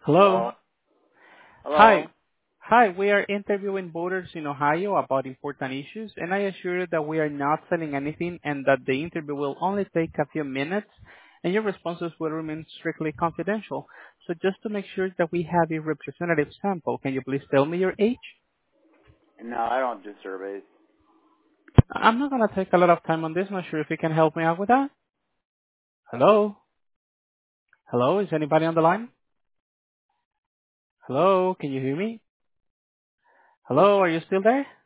Hello. Hello? Hi. Hello? Hi, we are interviewing voters in Ohio about important issues, and I assure you that we are not selling anything and that the interview will only take a few minutes, and your responses will remain strictly confidential. So just to make sure that we have a representative sample, can you please tell me your age? No, I don't do surveys. I'm not going to take a lot of time on this. Not sure if you can help me out with that. Hello? Hello? Is anybody on the line? Hello? Can you hear me? Hello? Are you still there?